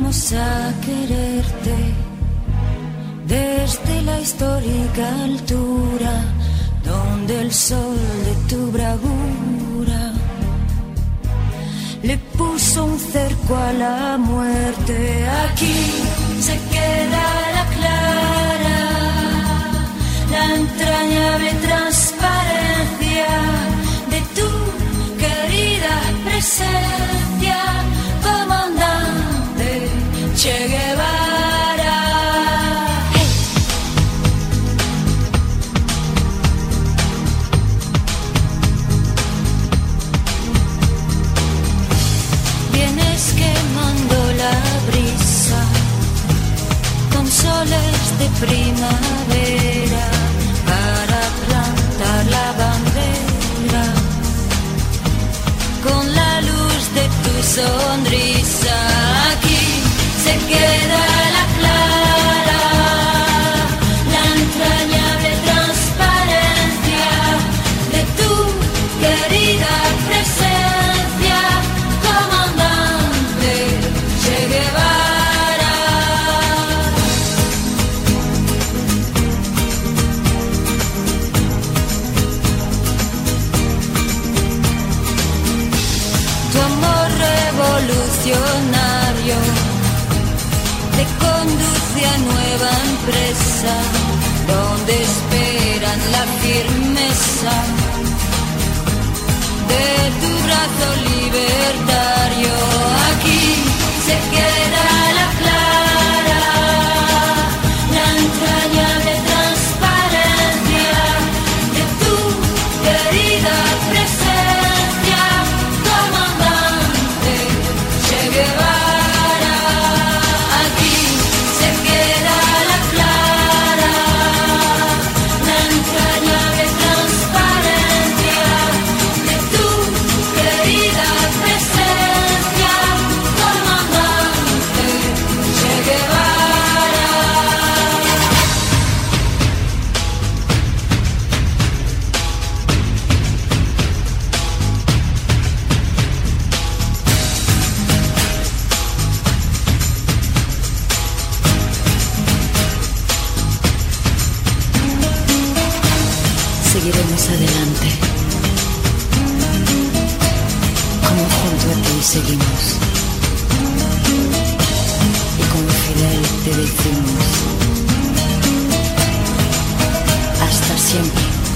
a quererte desde la histórica altura donde el sol de tu bravura le puso un cerco a la muerte. Aquí se queda la clara, la entrañable transparencia de tu querida presencia, comandante Che Guevara. Hey. Vienes quemando la brisa con soles de primavera para plantar la bandera con la luz de tu sonrisa. Aquí se queda la clara, la entrañable transparencia de tu querida presencia, comandante Che Guevara. Tu amor revolucionario te conduce a nueva empresa, donde esperan la firmeza de tu brazo libertario. Aquí se queda la clara, la entrañable transparencia de tu querida presencia, comandante Che Guevara. Seguiremos adelante, como junto a ti seguimos, y como Fidel te decimos, hasta siempre.